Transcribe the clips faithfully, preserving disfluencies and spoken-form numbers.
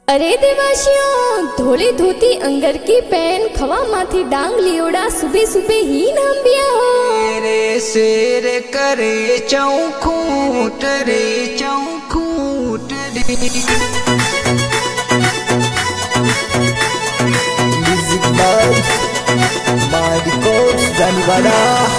अरे देवाशियों, धोली धोती अंगर की पैन खवा माथी डांग लियोड़ा सुबह सुबह ही नाम बिया हो। तेरे शेर करे चौखूट रे चौखूट रे। Music by Marco Zanibada।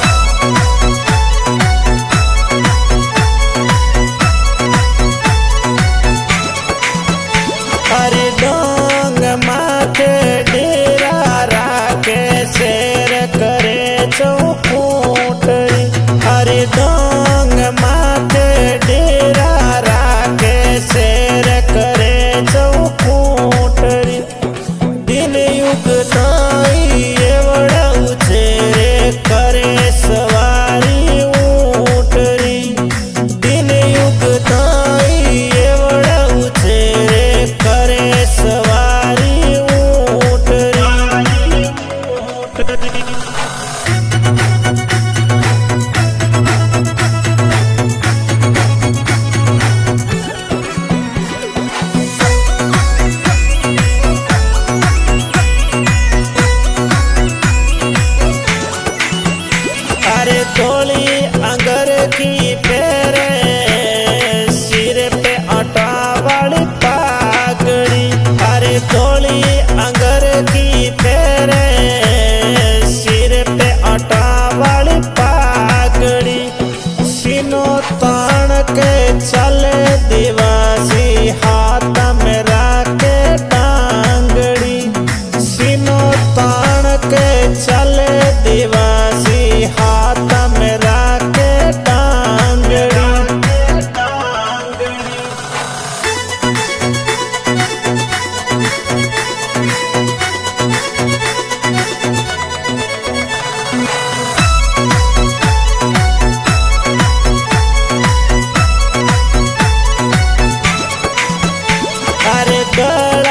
अरे डोंग माथे डेरा राखे शेर करे चौखूट रे। अरे डोंग माथे डेरा राखे शेर करे चौखूट रे। दिन युग ताई एवढा उचेरे करे सवारी ऊट रे। दिन युग ताई एवढा उचेरे करे सवारी ऊट रे। अरे थोड़ी अंगर की पेरे सिर पे आटा वाली पागड़ी। अरे थोड़ी अंगर की पेरे सिर पे आटा वाली पागड़ी। सीनो तान के चले दिवासी हाथ में राके टांगड़ी। सीनो तान के चले दिवासी हाथ में राके टांगड़ी। अरे गड़ा